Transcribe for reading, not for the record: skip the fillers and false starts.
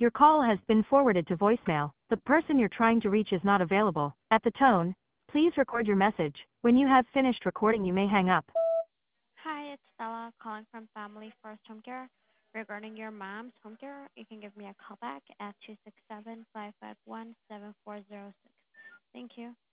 Your call has been forwarded to voicemail. The person you're trying to reach is not available. At the tone, please record your message. When you have finished recording, you may hang up. Hi, it's Stella calling from Family First Home Care. Regarding your mom's home care, you can give me a call back at 267-551-7406. Thank you.